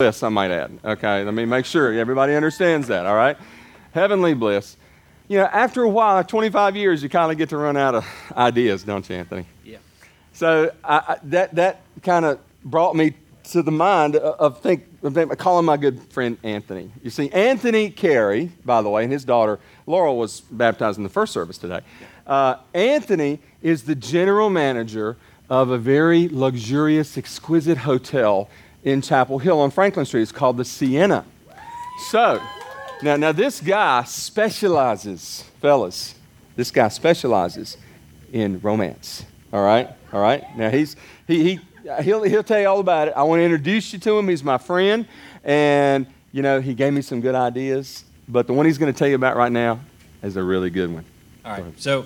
bliss, I might add. Okay, let me make sure everybody understands that, all right? Heavenly bliss. After a while, 25 years, you kind of get to run out of ideas, don't you, Anthony? Yeah. So that kind of brought me to the mind of calling my good friend Anthony. You see, Anthony Carey, by the way, and his daughter Laurel was baptized in the first service today. Anthony is the general manager of a very luxurious, exquisite hotel in Chapel Hill on Franklin Street. It's called the Sienna. So, now this guy specializes, fellas, in romance. All right? Now he'll tell you all about it. I want to introduce you to him. He's my friend, and he gave me some good ideas, but the one he's going to tell you about right now is a really good one. All right. So,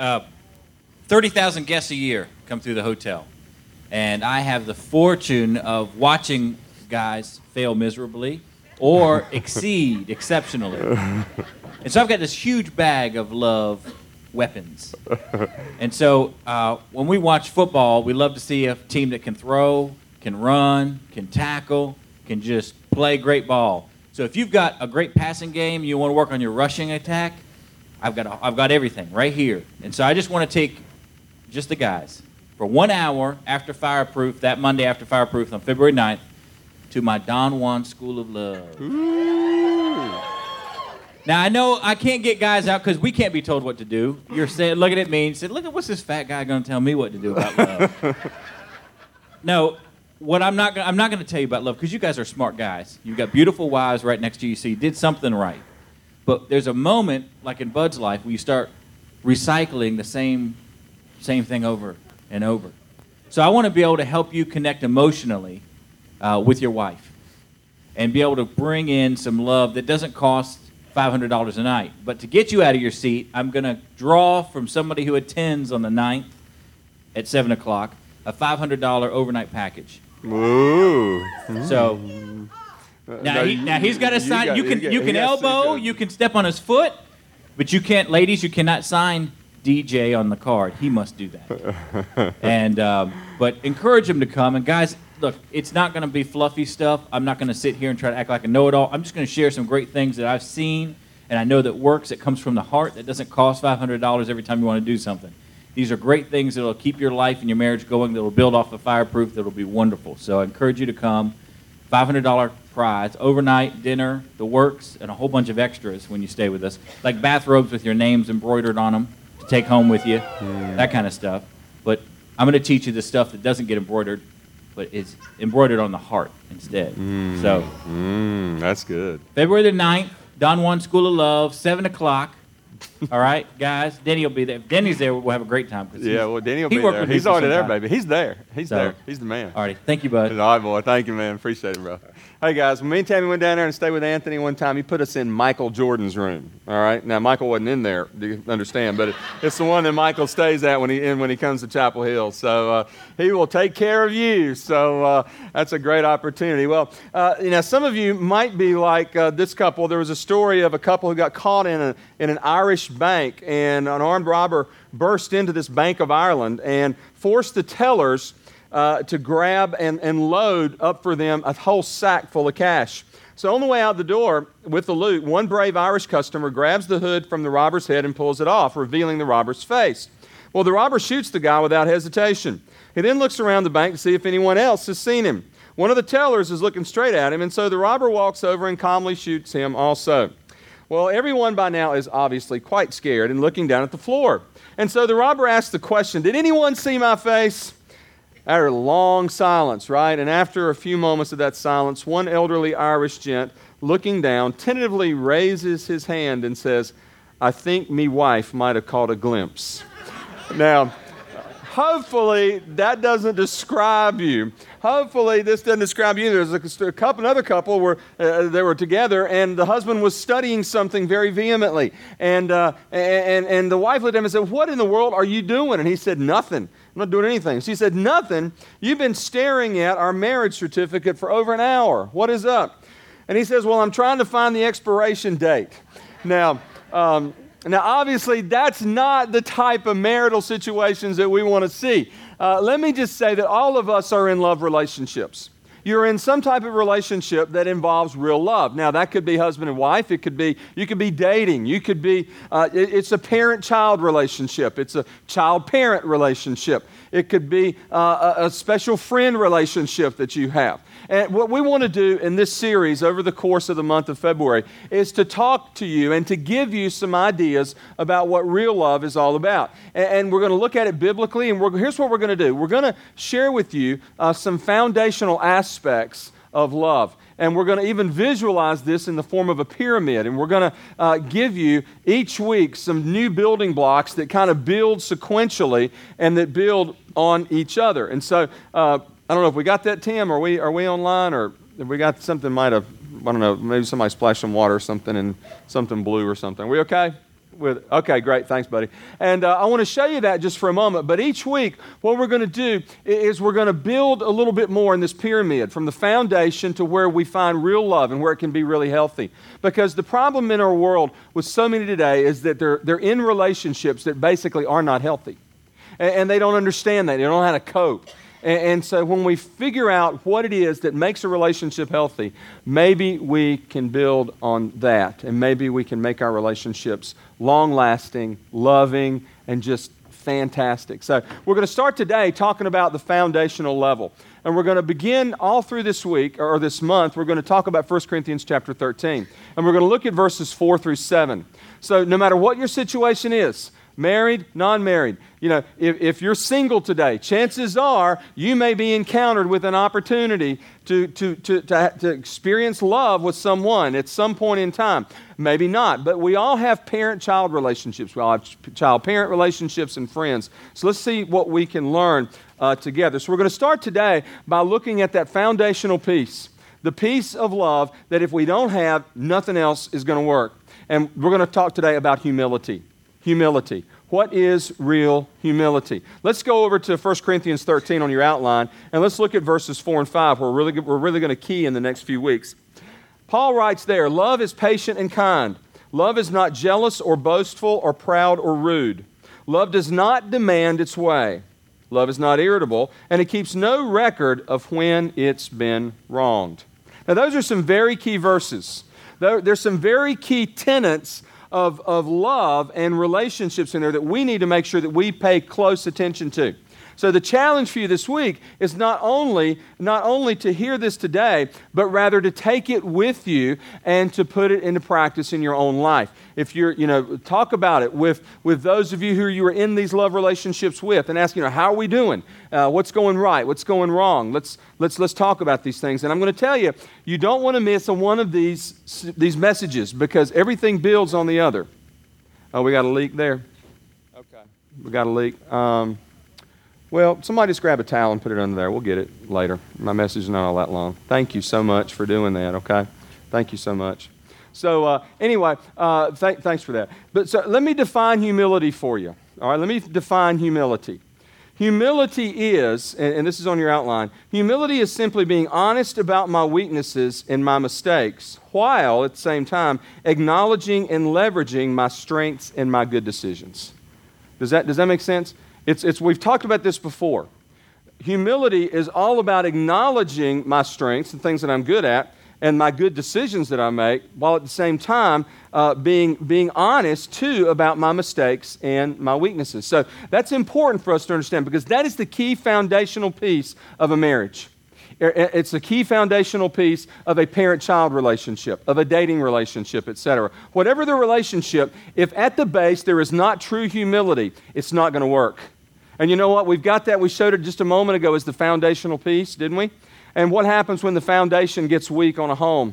30,000 guests a year come through the hotel, and I have the fortune of watching guys fail miserably or exceed exceptionally. And so I've got this huge bag of love weapons. And so when we watch football, we love to see a team that can throw, can run, can tackle, can just play great ball. So if you've got a great passing game, you want to work on your rushing attack, I've got everything right here. And so I just want to take just the guys for 1 hour after Fireproof, that Monday after Fireproof on February 9th, to my Don Juan School of Love. Ooh. Now, I know I can't get guys out because we can't be told what to do. You're saying, looking at me and said, look at what's this fat guy going to tell me what to do about love. No, what I'm not going to tell you about love because you guys are smart guys. You've got beautiful wives right next to you, so you did something right. But there's a moment, like in Bud's life, where you start recycling the same thing over and over. So I want to be able to help you connect emotionally with your wife and be able to bring in some love that doesn't cost $500 a night. But to get you out of your seat, I'm going to draw from somebody who attends on the 9th at 7 o'clock a $500 overnight package. Ooh. So now he's got to sign. You can elbow, you can step on his foot, but you can't, ladies, you cannot sign DJ on the card. He must do that. And but encourage him to come. And guys, look, it's not going to be fluffy stuff. I'm not going to sit here and try to act like a know-it-all. I'm just going to share some great things that I've seen and I know that works, that comes from the heart, that doesn't cost $500 every time you want to do something. These are great things that will keep your life and your marriage going, that will build off of Fireproof, that will be wonderful. So I encourage you to come. $500 prize, overnight, dinner, the works, and a whole bunch of extras when you stay with us, like bathrobes with your names embroidered on them to take home with you, that kind of stuff. But I'm going to teach you the stuff that doesn't get embroidered, but is embroidered on the heart instead. So that's good. February the 9th, Don Juan School of Love, 7 o'clock. All right, guys. Denny will be there. If Denny's there, we'll have a great time. Yeah, well, Denny will be there. He's already there, baby. He's there. He's there. He's the man. All right. Thank you, bud. All right, boy. Thank you, man. Appreciate it, bro. Hey, guys, when me and Tammy went down there and stayed with Anthony one time, he put us in Michael Jordan's room. All right? Now, Michael wasn't in there, do you understand? But it's the one that Michael stays at when he comes to Chapel Hill. So he will take care of you. So that's a great opportunity. Well, some of you might be like this couple. There was a story of a couple who got caught in an Irish bank, and an armed robber burst into this Bank of Ireland and forced the tellers to grab and load up for them a whole sack full of cash. So on the way out the door with the loot, one brave Irish customer grabs the hood from the robber's head and pulls it off, revealing the robber's face. Well, the robber shoots the guy without hesitation. He then looks around the bank to see if anyone else has seen him. One of the tellers is looking straight at him, and so the robber walks over and calmly shoots him also. Well, everyone by now is obviously quite scared and looking down at the floor. And so the robber asks the question, "Did anyone see my face?" After a long silence, right? And after a few moments of that silence, one elderly Irish gent, looking down, tentatively raises his hand and says, "I think me wife might have caught a glimpse." Now, hopefully that doesn't describe you. Hopefully this doesn't describe you. There's another couple where they were together, and the husband was studying something very vehemently. And the wife looked at him and said, "What in the world are you doing?" And he said, "Nothing. I'm not doing anything." She said, "Nothing? You've been staring at our marriage certificate for over an hour. What is up?" And he says, "Well, I'm trying to find the expiration date." Now, obviously, that's not the type of marital situations that we want to see. Let me just say that all of us are in love relationships. you're in some type of relationship that involves real love. Now, that could be husband and wife. You could be dating. You could be, it's a parent-child relationship. It's a child-parent relationship. It could be a special friend relationship that you have. And what we want to do in this series over the course of the month of February is to talk to you and to give you some ideas about what real love is all about. And we're going to look at it biblically, and here's what we're going to do. We're going to share with you some foundational aspects of love. And we're going to even visualize this in the form of a pyramid. And we're going to give you each week some new building blocks that kind of build sequentially and that build on each other. And so, I don't know if we got that, Tim. Are we online, or have we got something? I don't know. Maybe somebody splashed some water or something, and something blue or something. Are we okay? Okay, great. Thanks, buddy. And I want to show you that just for a moment. But each week, what we're going to do is we're going to build a little bit more in this pyramid from the foundation to where we find real love and where it can be really healthy. Because the problem in our world with so many today is that they're in relationships that basically are not healthy. And they don't understand that. They don't know how to cope. And so when we figure out what it is that makes a relationship healthy, maybe we can build on that. And maybe we can make our relationships long-lasting, loving, and just fantastic. So we're going to start today talking about the foundational level. And we're going to begin all through this week, or this month, we're going to talk about 1 Corinthians chapter 13. And we're going to look at verses 4 through 7. So no matter what your situation is, married, non-married. If you're single today, chances are you may be encountered with an opportunity to experience love with someone at some point in time. Maybe not, but we all have parent-child relationships. We all have child-parent relationships and friends. So let's see what we can learn together. So we're going to start today by looking at that foundational piece, the piece of love that if we don't have, nothing else is going to work. And we're going to talk today about humility. Humility. What is real humility? Let's go over to 1 Corinthians 13 on your outline, and let's look at verses 4 and 5, where we're really going to key in the next few weeks. Paul writes there, love is patient and kind. Love is not jealous or boastful or proud or rude. Love does not demand its way. Love is not irritable, and it keeps no record of when it's been wronged. Now, those are some very key verses. There's some very key tenets of love and relationships in there that we need to make sure that we pay close attention to. So the challenge for you this week is not only to hear this today, but rather to take it with you and to put it into practice in your own life. If you're, talk about it with those of you who you are in these love relationships with, and ask, how are we doing? What's going right? What's going wrong? Let's talk about these things. And I'm going to tell you, you don't want to miss one of these messages, because everything builds on the other. Oh, we got a leak there. Okay, we got a leak. Well, somebody just grab a towel and put it under there. We'll get it later. My message is not all that long. Thank you so much for doing that, okay? Thank you so much. So anyway, thanks for that. But so let me define humility for you. All right, let me define humility. Humility is, and this is on your outline, humility is simply being honest about my weaknesses and my mistakes, while at the same time acknowledging and leveraging my strengths and my good decisions. Does that make sense? We've talked about this before. Humility is all about acknowledging my strengths and things that I'm good at and my good decisions that I make, while at the same time being honest too about my mistakes and my weaknesses. So that's important for us to understand, because that is the key foundational piece of a marriage. It's a key foundational piece of a parent-child relationship, of a dating relationship, etc. Whatever the relationship, if at the base there is not true humility, it's not going to work. And you know what? We've got that. We showed it just a moment ago as the foundational piece, didn't we? And what happens when the foundation gets weak on a home?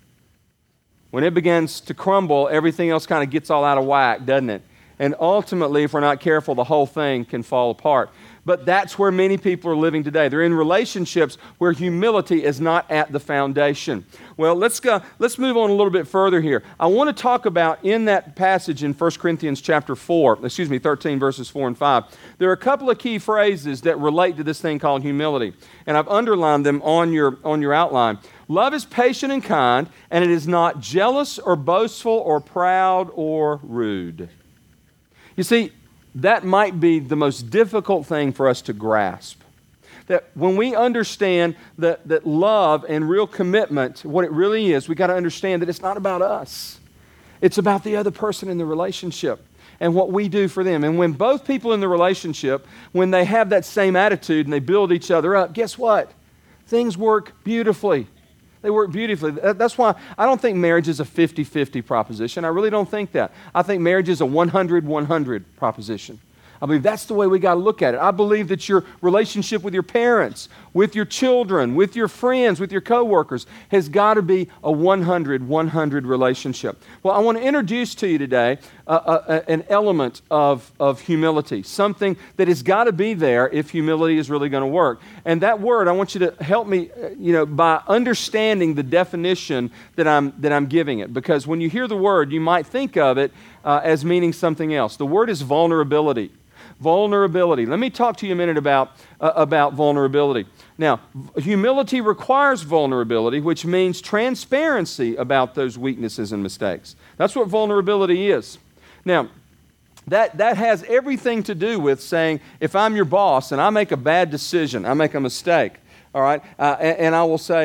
When it begins to crumble, everything else kind of gets all out of whack, doesn't it? And ultimately, if we're not careful, the whole thing can fall apart. But that's where many people are living today. They're in relationships where humility is not at the foundation. Well, let's move on a little bit further here. I want to talk about in that passage in 1 Corinthians chapter 13, verses 4 and 5. There are a couple of key phrases that relate to this thing called humility. And I've underlined them on your outline. Love is patient and kind, and it is not jealous or boastful or proud or rude. You see, that might be the most difficult thing for us to grasp. that when we understand that love and real commitment, what it really is, we got to understand that it's not about us. It's about the other person in the relationship and what we do for them. And when both people in the relationship, when they have that same attitude and they build each other up, guess what? Things work beautifully. They work beautifully. That's why I don't think marriage is a 50-50 proposition. I really don't think that. I think marriage is a 100-100 proposition. I believe that's the way we got to look at it. I believe that your relationship with your parents, with your children, with your friends, with your coworkers has got to be a 100-100 relationship. Well, I want to introduce to you today an element of humility, something that has got to be there if humility is really going to work. And that word, I want you to help me, by understanding the definition that I'm giving it. Because when you hear the word, you might think of it as meaning something else. The word is vulnerability. Vulnerability. Let me talk to you a minute about vulnerability. Now, humility requires vulnerability, which means transparency about those weaknesses and mistakes. That's what vulnerability is. Now, that has everything to do with saying, if I'm your boss and I make a bad decision, I make a mistake, all right, and I will say,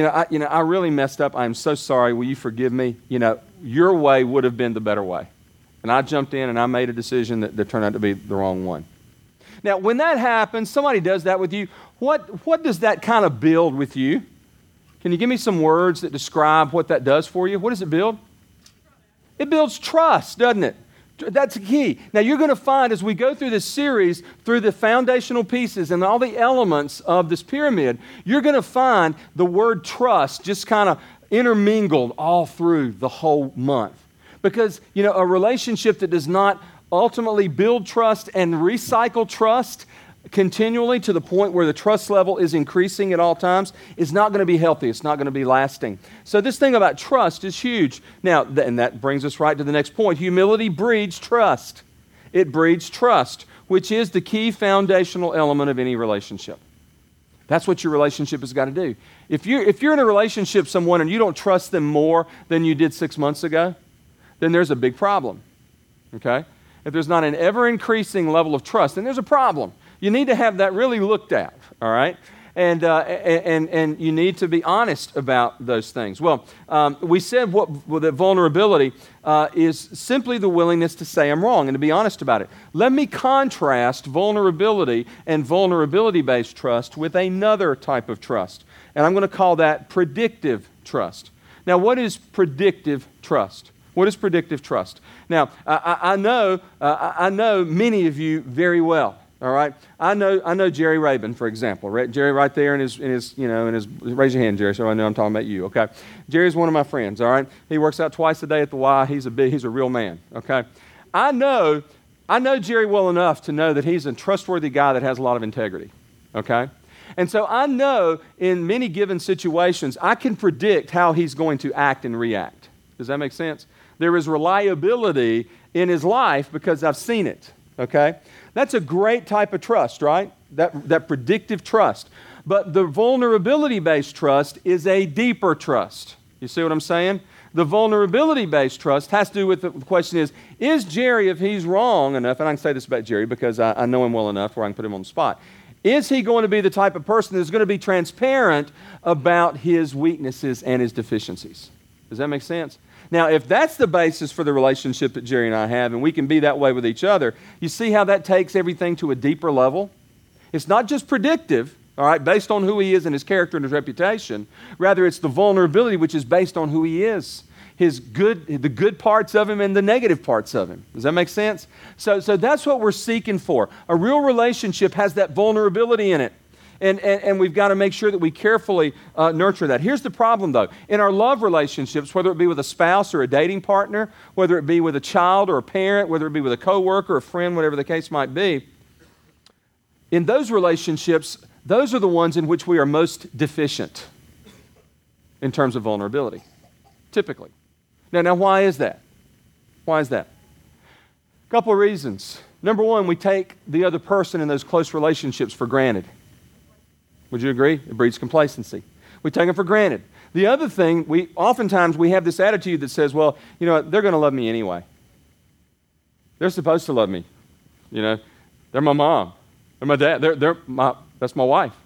I really messed up. I'm so sorry. Will you forgive me? Your way would have been the better way. And I jumped in and I made a decision that turned out to be the wrong one. Now, when that happens, somebody does that with you, what does that kind of build with you? Can you give me some words that describe what that does for you? What does it build? It builds trust, doesn't it? That's the key. Now, you're going to find as we go through this series, through the foundational pieces and all the elements of this pyramid, you're going to find the word trust just kind of intermingled all through the whole month. Because, a relationship that does not ultimately build trust and recycle trust continually to the point where the trust level is increasing at all times is not going to be healthy. It's not going to be lasting. So this thing about trust is huge. Now, and that brings us right to the next point. Humility breeds trust. It breeds trust, which is the key foundational element of any relationship. That's what your relationship has got to do. If you're in a relationship with someone and you don't trust them more than you did 6 months ago, then there's a big problem, okay? If there's not an ever-increasing level of trust, then there's a problem. You need to have that really looked at, all right? And you need to be honest about those things. Well, we said that vulnerability is simply the willingness to say I'm wrong and to be honest about it. Let me contrast vulnerability and vulnerability-based trust with another type of trust, and I'm going to call that predictive trust. Now, what is predictive trust? What is predictive trust? Now, I know many of you very well. All right, I know Jerry Rabin, for example. Right? Jerry, right there in his raise your hand, Jerry, so I know I'm talking about you. Okay, Jerry's one of my friends. All right, he works out twice a day at the Y. He's a real man. Okay, I know Jerry well enough to know that he's a trustworthy guy that has a lot of integrity. Okay. And so I know in many given situations, I can predict how he's going to act and react. Does that make sense? There is reliability in his life because I've seen it, okay? That's a great type of trust, right? That predictive trust. But the vulnerability-based trust is a deeper trust. You see what I'm saying? The vulnerability-based trust has to do with the question is Jerry, if he's wrong enough, and I can say this about Jerry because I know him well enough where I can put him on the spot, is he going to be the type of person that's going to be transparent about his weaknesses and his deficiencies? Does that make sense? Now, if that's the basis for the relationship that Jerry and I have, and we can be that way with each other, you see how that takes everything to a deeper level? It's not just predictive, all right, based on who he is and his character and his reputation. Rather, it's the vulnerability which is based on who he is, the good parts of him and the negative parts of him. Does that make sense? So that's what we're seeking for. A real relationship has that vulnerability in it. And we've got to make sure that we carefully nurture that. Here's the problem, though. In our love relationships, whether it be with a spouse or a dating partner, whether it be with a child or a parent, whether it be with a coworker, a friend, whatever the case might be, in those relationships, those are the ones in which we are most deficient in terms of vulnerability, typically. Now, why is that? Why is that? A couple of reasons. Number one, we take the other person in those close relationships for granted. Would you agree? It breeds complacency. We take them for granted. The other thing, oftentimes we have this attitude that says, well, they're going to love me anyway. They're supposed to love me. They're my mom. They're my dad. That's my wife.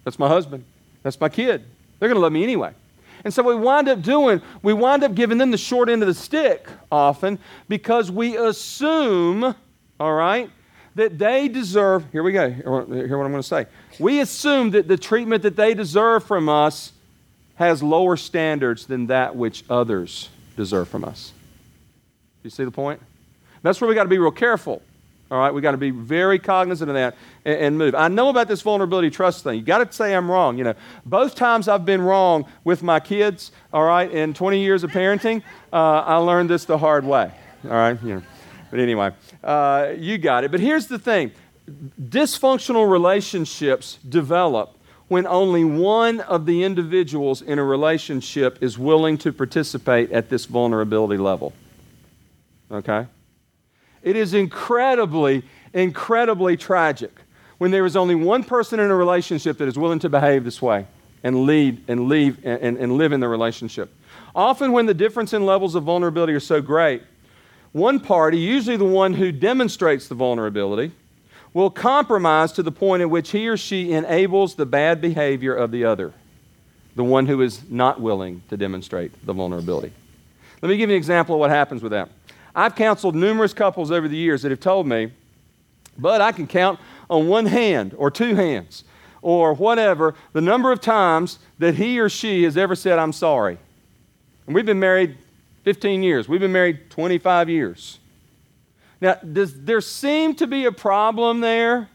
That's my husband. That's my kid. They're going to love me anyway. And so we wind up giving them the short end of the stick often because we assume, all right, that they deserve, here we go, hear what I'm going to say. We assume that the treatment that they deserve from us has lower standards than that which others deserve from us. You see the point? That's where we got to be real careful. All right, we got to be very cognizant of that and move. I know about this vulnerability trust thing. You got to say I'm wrong. You know, both times I've been wrong with my kids. All right, in 20 years of parenting, I learned this the hard way. All right, you know, but anyway, you got it. But here's the thing: dysfunctional relationships develop when only one of the individuals in a relationship is willing to participate at this vulnerability level. Okay. It is incredibly, incredibly tragic when there is only one person in a relationship that is willing to behave this way and lead and live in the relationship. Often when the difference in levels of vulnerability are so great, one party, usually the one who demonstrates the vulnerability, will compromise to the point at which he or she enables the bad behavior of the other, the one who is not willing to demonstrate the vulnerability. Let me give you an example of what happens with that. I've counseled numerous couples over the years that have told me, but I can count on one hand or two hands or whatever the number of times that he or she has ever said, I'm sorry. And we've been married 15 years. We've been married 25 years. Now, does there seem to be a problem there?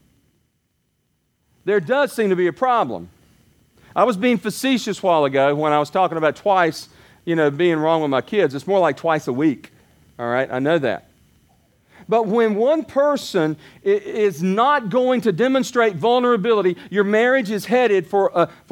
There does seem to be a problem. I was being facetious a while ago when I was talking about twice, being wrong with my kids. It's more like twice a week. All right, I know that. But when one person is not going to demonstrate vulnerability, your marriage is headed for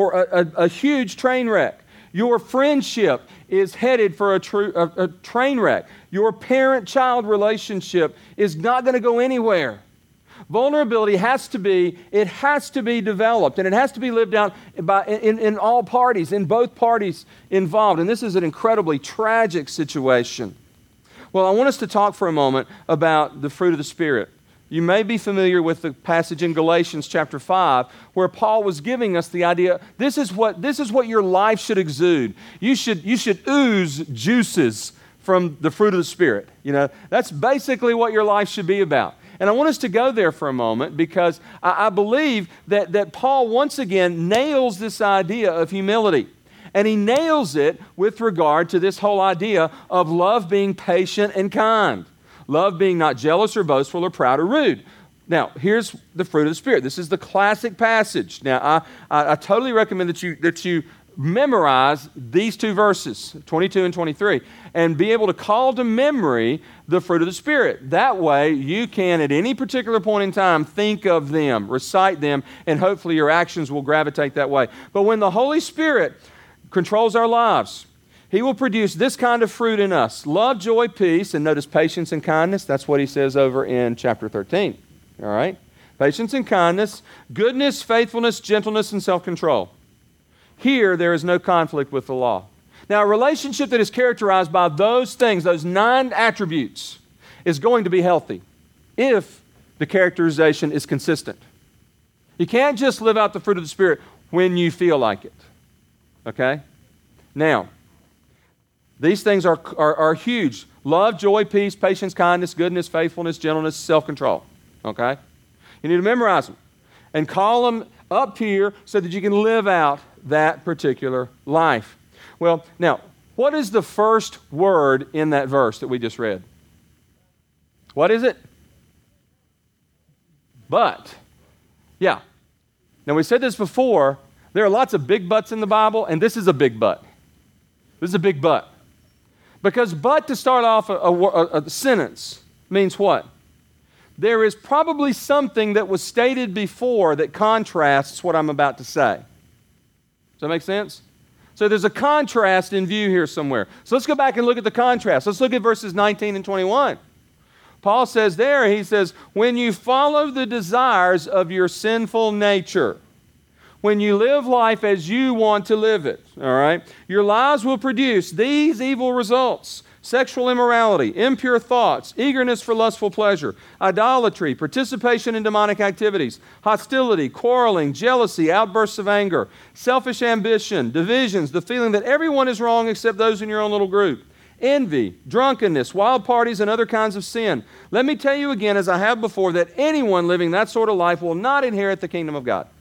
a huge train wreck. Your friendship is headed for a train wreck. Your parent-child relationship is not going to go anywhere. Vulnerability has to be developed, and it has to be lived out in all parties, in both parties involved. And this is an incredibly tragic situation. Well, I want us to talk for a moment about the fruit of the Spirit. You may be familiar with the passage in Galatians chapter 5 where Paul was giving us the idea, this is what your life should exude. You should ooze juices from the fruit of the Spirit. That's basically what your life should be about. And I want us to go there for a moment because I believe that Paul once again nails this idea of humility. And he nails it with regard to this whole idea of love being patient and kind. Love being not jealous or boastful or proud or rude. Now, here's the fruit of the Spirit. This is the classic passage. Now, I totally recommend that you memorize these two verses, 22 and 23, and be able to call to memory the fruit of the Spirit. That way, you can, at any particular point in time, think of them, recite them, and hopefully your actions will gravitate that way. But when the Holy Spirit controls our lives, He will produce this kind of fruit in us: love, joy, peace, and notice patience and kindness. That's what he says over in chapter 13. All right? Patience and kindness, goodness, faithfulness, gentleness, and self-control. Here, there is no conflict with the law. Now, a relationship that is characterized by those things, those 9 attributes, is going to be healthy if the characterization is consistent. You can't just live out the fruit of the Spirit when you feel like it. Okay? Now, these things are huge. Love, joy, peace, patience, kindness, goodness, faithfulness, gentleness, self-control. Okay? You need to memorize them and call them up here so that you can live out that particular life. Well, now, what is the first word in that verse that we just read? What is it? But. Yeah. Now, we said this before. There are lots of big buts in the Bible, and this is a big but. This is a big but. Because but to start off a sentence means what? There is probably something that was stated before that contrasts what I'm about to say. Does that make sense? So there's a contrast in view here somewhere. So let's go back and look at the contrast. Let's look at verses 19 and 21. Paul says there, he says, when you follow the desires of your sinful nature, when you live life as you want to live it, all right, your lives will produce these evil results: sexual immorality, impure thoughts, eagerness for lustful pleasure, idolatry, participation in demonic activities, hostility, quarreling, jealousy, outbursts of anger, selfish ambition, divisions, the feeling that everyone is wrong except those in your own little group, envy, drunkenness, wild parties, and other kinds of sin. Let me tell you again, as I have before, that anyone living that sort of life will not inherit the kingdom of God.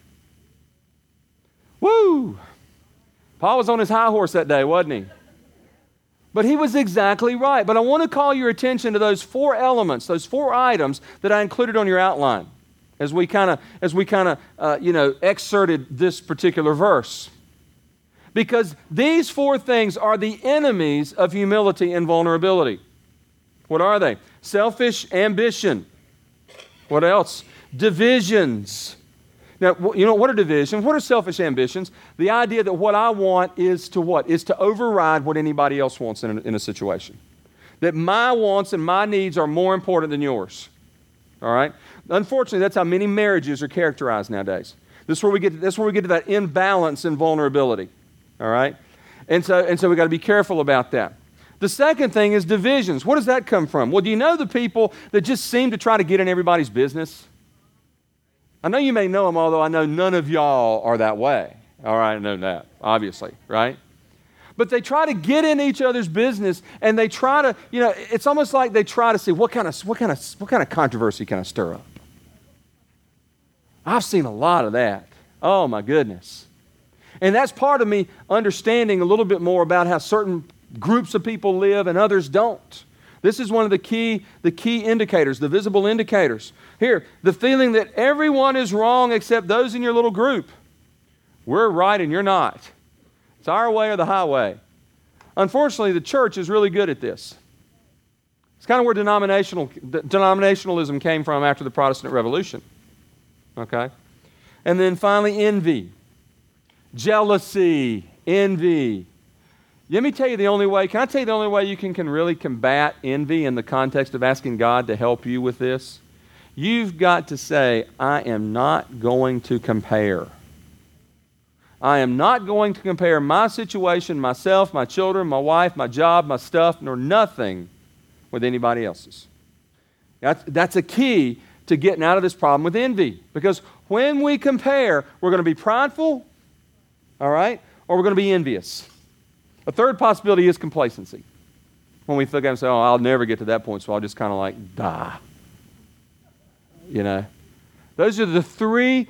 Woo! Paul was on his high horse that day, wasn't he? But he was exactly right. But I want to call your attention to those 4 elements, those 4 items that I included on your outline as we kind of excerpted this particular verse. Because these 4 things are the enemies of humility and vulnerability. What are they? Selfish ambition. What else? Divisions. Now, you know, what are divisions? What are selfish ambitions? The idea that what I want is to what? Is to override what anybody else wants in a situation. That my wants and my needs are more important than yours. All right? Unfortunately, that's how many marriages are characterized nowadays. This is where we get to that imbalance in vulnerability. All right? And so we've got to be careful about that. The second thing is divisions. What does that come from? Well, do you know the people that just seem to try to get in everybody's business? I know you may know them, although I know none of y'all are that way. All right, I know that, obviously, right? But they try to get in each other's business, and they try to, it's almost like they try to see what kind of controversy can I stir up. I've seen a lot of that. Oh my goodness. And that's part of me understanding a little bit more about how certain groups of people live and others don't. This is one of the key indicators, the visible indicators. Here, the feeling that everyone is wrong except those in your little group. We're right and you're not. It's our way or the highway. Unfortunately, the church is really good at this. It's kind of where denominationalism came from after the Protestant Revolution. Okay? And then finally, envy. Jealousy, envy. Let me tell you the only way you can really combat envy in the context of asking God to help you with this? You've got to say, I am not going to compare. I am not going to compare my situation, myself, my children, my wife, my job, my stuff, nor nothing with anybody else's. That's a key to getting out of this problem with envy. Because when we compare, we're going to be prideful, all right, or we're going to be envious. A third possibility is complacency. When we look at it and say, oh, I'll never get to that point, so I'll just kind of like die. Those are the three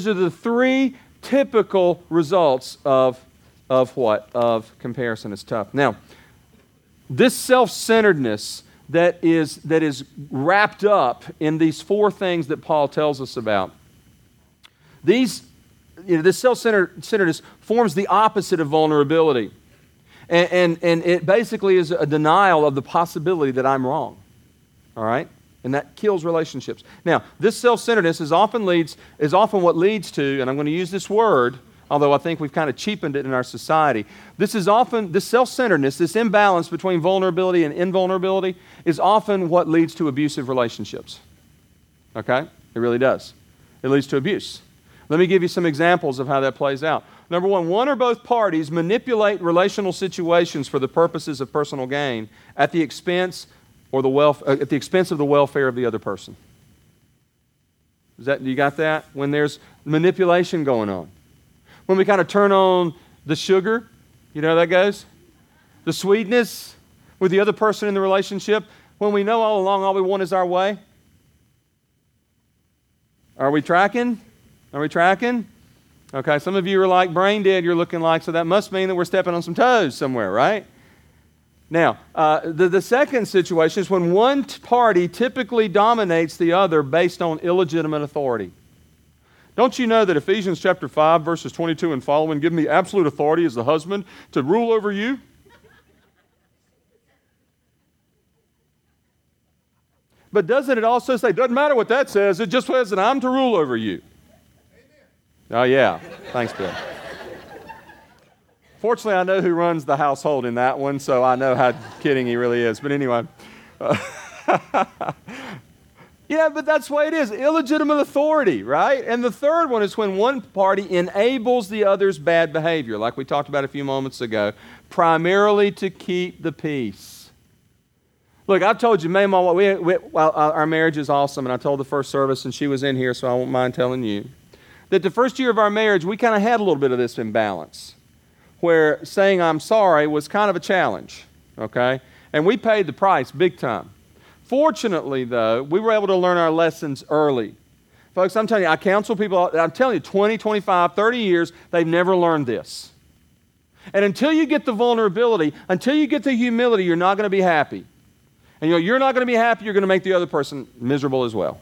typical results of what? Of comparison. Is tough. Now, this self-centeredness that is wrapped up in these 4 things that Paul tells us about, this self-centeredness forms the opposite of vulnerability. And it basically is a denial of the possibility that I'm wrong. All right? And that kills relationships. Now, this self-centeredness is often what leads to, and I'm going to use this word, although I think we've kind of cheapened it in our society. This self-centeredness, this imbalance between vulnerability and invulnerability is often what leads to abusive relationships. Okay? It really does. It leads to abuse. Let me give you some examples of how that plays out. Number one or both parties manipulate relational situations for the purposes of personal gain at the expense of the welfare of the other person. You got that? When there's manipulation going on. When we kind of turn on the sugar, you know how that goes? The sweetness with the other person in the relationship, when we know all along all we want is our way. Are we tracking? Okay, some of you are like brain dead, you're looking like, so that must mean that we're stepping on some toes somewhere, right? Now, the second situation is when one party typically dominates the other based on illegitimate authority. Don't you know that Ephesians chapter 5, verses 22 and following give me absolute authority as the husband to rule over you? But doesn't it also say, doesn't matter what that says, it just says that I'm to rule over you? Oh, yeah. Thanks, Bill. Fortunately, I know who runs the household in that one, so I know how kidding he really is. But anyway. Yeah, but that's the way it is. Illegitimate authority, right? And the third one is when one party enables the other's bad behavior, like we talked about a few moments ago, primarily to keep the peace. Look, I've told you, our marriage is awesome, and I told the first service, and she was in here, so I won't mind telling you, that the first year of our marriage, we kind of had a little bit of this imbalance, where saying I'm sorry was kind of a challenge, okay? And we paid the price big time. Fortunately, though, we were able to learn our lessons early. Folks, I'm telling you, I counsel people, I'm telling you, 20, 25, 30 years, they've never learned this. And until you get the vulnerability, until you get the humility, you're not going to be happy. And you're not going to be happy, you're going to make the other person miserable as well.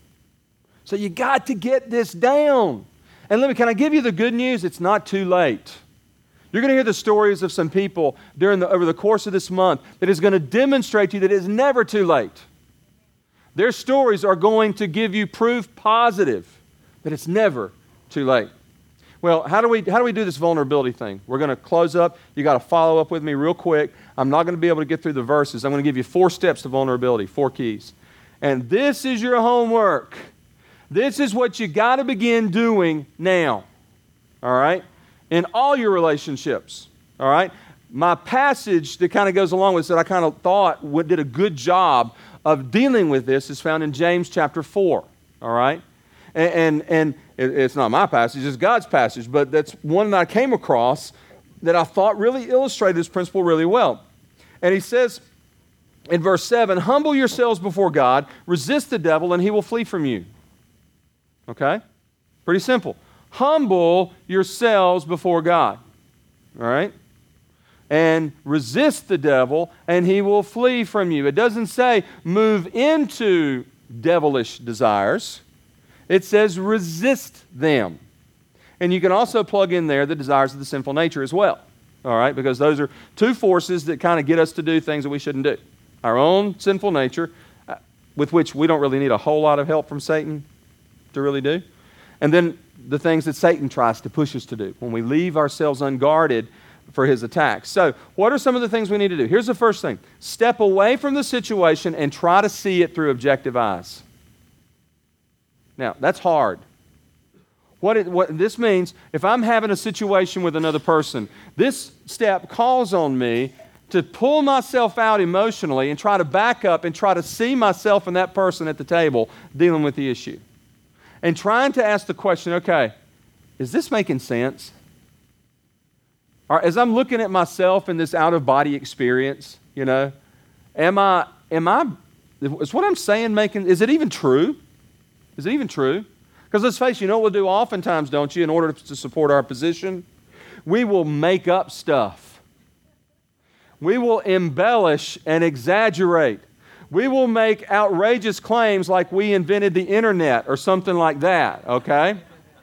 So you got to get this down. And can I give you the good news? It's not too late. You're going to hear the stories of some people over the course of this month that is going to demonstrate to you that it is never too late. Their stories are going to give you proof positive that it's never too late. Well, how do we do this vulnerability thing? We're going to close up. You got to follow up with me real quick. I'm not going to be able to get through the verses. I'm going to give you 4 steps to vulnerability, 4 keys. And this is your homework. This is what you got to begin doing now. All right? In all your relationships. All right? My passage that kind of goes along with this that I kind of thought did a good job of dealing with this is found in James chapter 4. All right? And it's not my passage, it's God's passage, but that's one that I came across that I thought really illustrated this principle really well. And he says in verse 7, humble yourselves before God, resist the devil, and he will flee from you. Okay? Pretty simple. Humble yourselves before God. All right? And resist the devil, and he will flee from you. It doesn't say move into devilish desires. It says resist them. And you can also plug in there the desires of the sinful nature as well. All right? Because those are 2 forces that kind of get us to do things that we shouldn't do. Our own sinful nature, with which we don't really need a whole lot of help from Satan to really do. And then the things that Satan tries to push us to do when we leave ourselves unguarded for his attacks. So, what are some of the things we need to do? Here's the first thing. Step away from the situation and try to see it through objective eyes. Now, that's hard. What this means, if I'm having a situation with another person, this step calls on me to pull myself out emotionally and try to back up and try to see myself and that person at the table dealing with the issue. And trying to ask the question, okay, is this making sense? Or as I'm looking at myself in this out-of-body experience, is what I'm saying is it even true? Is it even true? Because let's face it, you know what we'll do oftentimes, don't you, in order to support our position? We will make up stuff. We will embellish and exaggerate. We will make outrageous claims like we invented the internet or something like that, okay?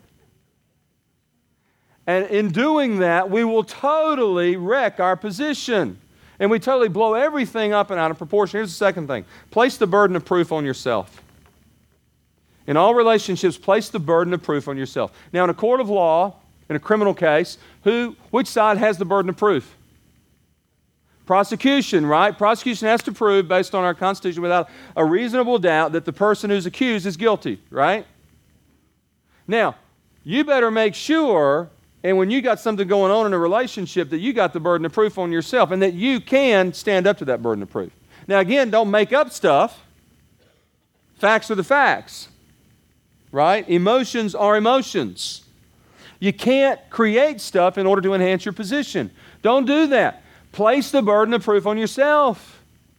And in doing that, we will totally wreck our position. And we totally blow everything up and out of proportion. Here's the second thing. Place the burden of proof on yourself. In all relationships, place the burden of proof on yourself. Now, in a court of law, in a criminal case, which side has the burden of proof? Prosecution, right? Prosecution has to prove, based on our Constitution, without a reasonable doubt that the person who's accused is guilty, right? Now, you better make sure, and when you got something going on in a relationship, that you got the burden of proof on yourself and that you can stand up to that burden of proof. Now, again, don't make up stuff. Facts are the facts. Right? Emotions are emotions. You can't create stuff in order to enhance your position. Don't do that. Place the burden of proof on yourself.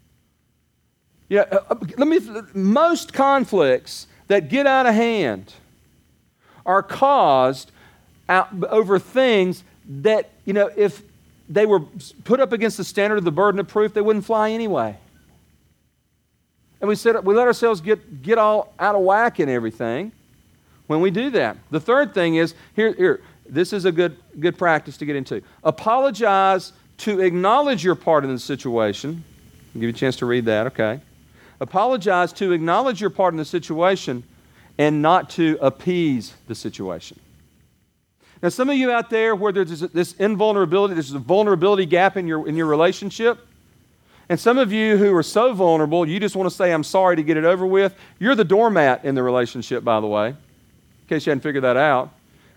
Most conflicts that get out of hand are caused over things that, if they were put up against the standard of the burden of proof, they wouldn't fly anyway. And we let ourselves get all out of whack and everything when we do that. The third thing is, this is a good practice to get into. Apologize to acknowledge your part in the situation. I'll give you a chance to read that, okay? Apologize to acknowledge your part in the situation and not to appease the situation. Now, some of you out there where there's this invulnerability, there's a vulnerability gap in your relationship, and some of you who are so vulnerable, you just want to say, I'm sorry to get it over with. You're the doormat in the relationship, by the way, in case you hadn't figured that out.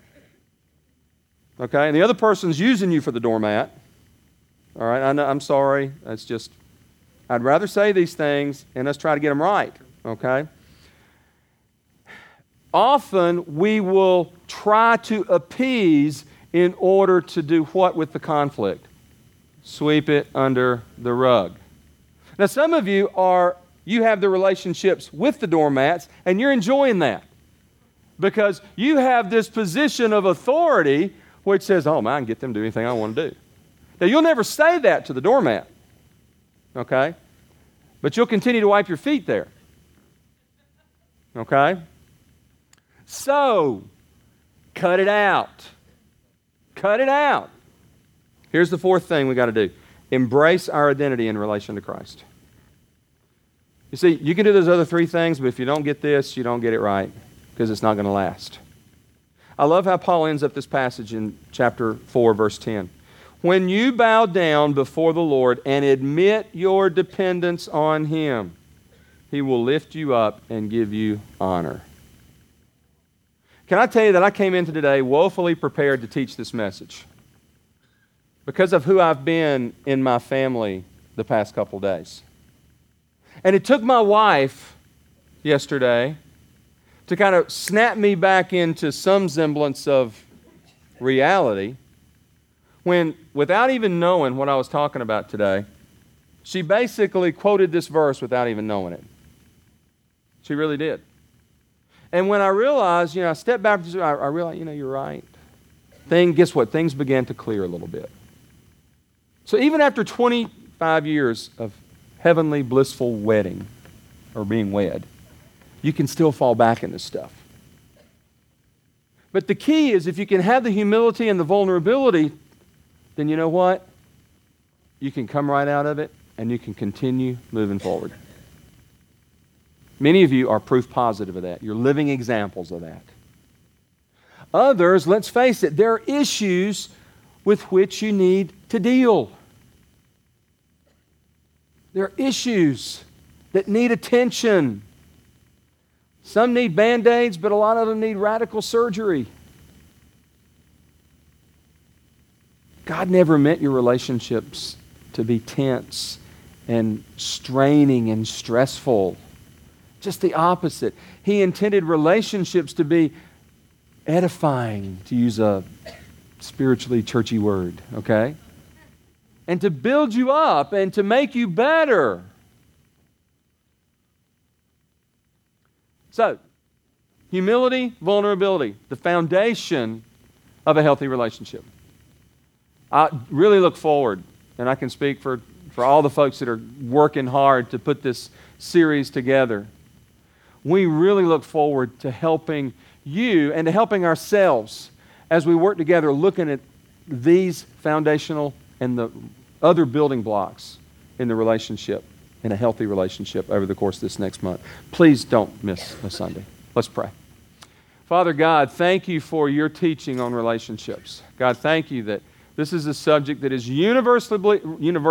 Okay, and the other person's using you for the doormat. All right, I know, I'm sorry. That's just I'd rather say these things and us try to get them right, okay? Often we will try to appease in order to do what with the conflict? Sweep it under the rug. Now, some of you have the relationships with the doormats, and you're enjoying that because you have this position of authority which says, oh, man, I can get them to do anything I want to do. Now, you'll never say that to the doormat, okay? But you'll continue to wipe your feet there, okay? So, cut it out. Cut it out. Here's the fourth thing we got to do. Embrace our identity in relation to Christ. You see, you can do those other three things, but if you don't get this, you don't get it right because it's not going to last. I love how Paul ends up this passage in chapter 4, verse 10. When you bow down before the Lord and admit your dependence on Him, He will lift you up and give you honor. Can I tell you that I came into today woefully prepared to teach this message because of who I've been in my family the past couple days. And it took my wife yesterday to kind of snap me back into some semblance of reality when, without even knowing what I was talking about today, she basically quoted this verse without even knowing it. She really did. And when I realized, I stepped back, I realized, you're right. Guess what? Things began to clear a little bit. So even after 25 years of heavenly, blissful wedding, or being wed, you can still fall back into stuff. But the key is if you can have the humility and the vulnerability, then you know what? You can come right out of it and you can continue moving forward. Many of you are proof positive of that. You're living examples of that. Others, let's face it, there are issues with which you need to deal. There are issues that need attention. Some need Band-Aids, but a lot of them need radical surgery. God never meant your relationships to be tense and straining and stressful. Just the opposite. He intended relationships to be edifying, to use a spiritually churchy word, okay? And to build you up and to make you better. So, humility, vulnerability, the foundation of a healthy relationship. I really look forward, and I can speak for all the folks that are working hard to put this series together. We really look forward to helping you and to helping ourselves as we work together looking at these foundational and the other building blocks in the relationship, in a healthy relationship over the course of this next month. Please don't miss a Sunday. Let's pray. Father God, thank you for your teaching on relationships. God, thank you that this is a subject that is universally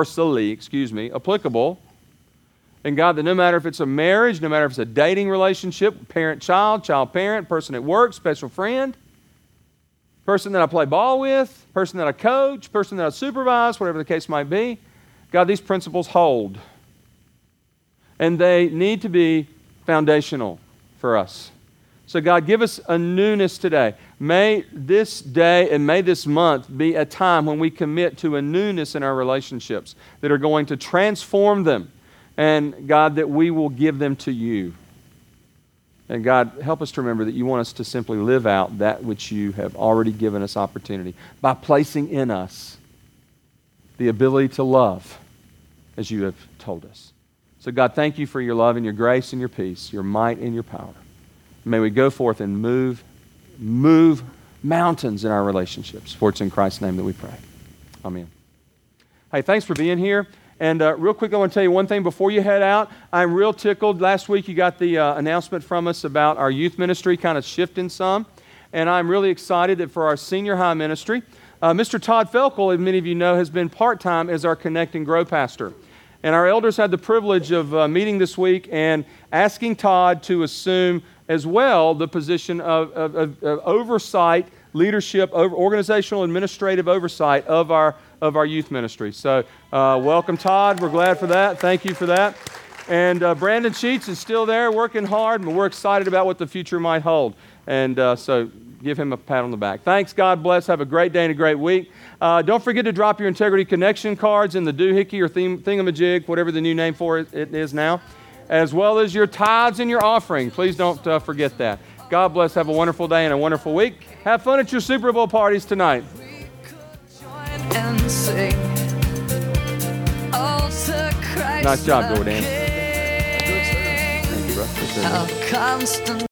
applicable. And God, that no matter if it's a marriage, no matter if it's a dating relationship, parent-child, child-parent, person at work, special friend, person that I play ball with, person that I coach, person that I supervise, whatever the case might be, God, these principles hold. And they need to be foundational for us. So God, give us a newness today. May this day and may this month be a time when we commit to a newness in our relationships that are going to transform them. And God, that we will give them to you. And God, help us to remember that you want us to simply live out that which you have already given us opportunity by placing in us the ability to love as you have told us. So God, thank you for your love and your grace and your peace, your might and your power. May we go forth and move mountains in our relationships. For it's in Christ's name that we pray. Amen. Hey, thanks for being here. And real quick, I want to tell you one thing before you head out. I'm real tickled. Last week you got the announcement from us about our youth ministry kind of shifting some. And I'm really excited that for our senior high ministry, Mr. Todd Felkel, as many of you know, has been part-time as our Connect and Grow pastor. And our elders had the privilege of meeting this week and asking Todd to assume as well the position of oversight, leadership, organizational administrative oversight of our of our youth ministry. So welcome, Todd. We're glad for that. Thank you for that. And Brandon Sheets is still there working hard, but we're excited about what the future might hold. And so give him a pat on the back. Thanks. God bless. Have a great day and a great week. Don't forget to drop your Integrity Connection cards in the doohickey or thingamajig, whatever the new name for it is now, as well as your tithes and your offering. Please don't forget that. God bless. Have a wonderful day and a wonderful week. Have fun at your Super Bowl parties tonight. Nice job, Jordan. Thank you, bro.